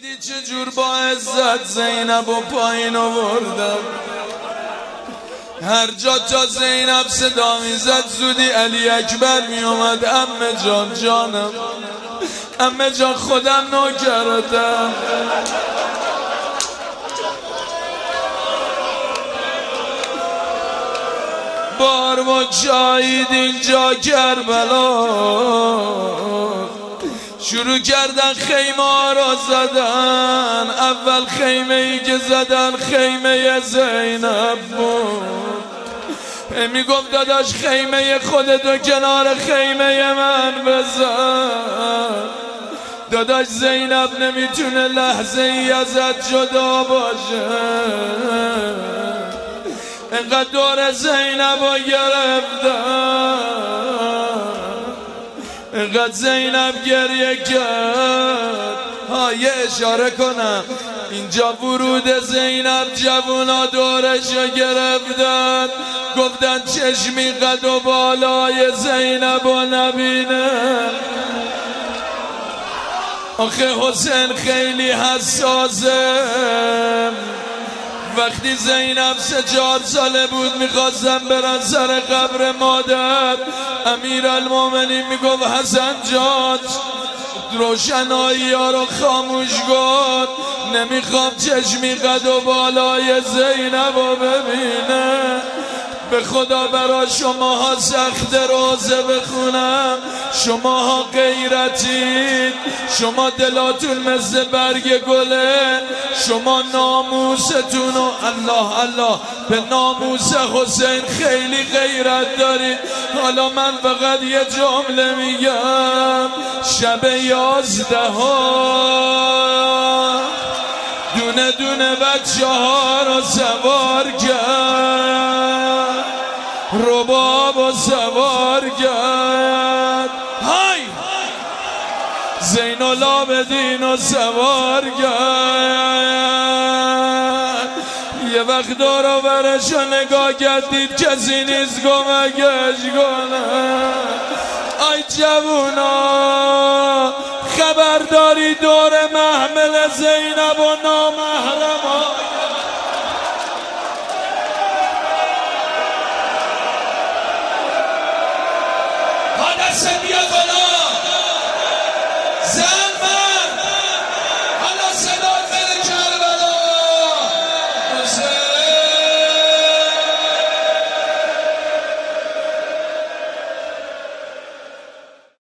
دیدی چجور با عزت زینب و پایین آوردم. هر جا تا زینب صدا میزد زودی علی اکبر می اومد. عمه جان جانم، عمه جان خودم نوکرتم. بار با شاهید اینجا کربلا شروع کردن خیمه ها را زدن. اول خیمه ای که زدن خیمه زینب بود. میگفت داداش خیمه خودتو کنار خیمه من بزن. داداش زینب نمیتونه لحظه ای ازت جدا باشه. انقدر دور زینب رو گرفتن، انقدر زینب گریه کرد. یه اشاره کنم اینجا ورود زینب جوونا دورشو گرفتن. گفتن چشمی قد و بالای زینب و نبینه. آخه حسین خیلی حساسه. وقتی زینب 3-4 ساله بود میخواستم برن سر قبر مادر، امیرالمومنین میگفت حسن جان روشنایی ها رو خاموش کن، نمیخوام چشمی قد و بالای زینب رو ببینه. به خدا برا شماها سخت روزه بخونم، شماها غیرتید، شما دلاتون مثل برگ گله، شما ناموستون و الله الله به ناموس حسین خیلی غیرت دارید. حالا من فقط یه جمله میگم. شب 11 دونه دونه بچه ها رو سوار کرد، رباب و سوار کرد. های زین العابدین و سوار کرد. یه وقت دور و برش رو نگاه کردید کسی نیست کمکش کنه. ای جوونا خبرداری دور محمل زینب و نامرد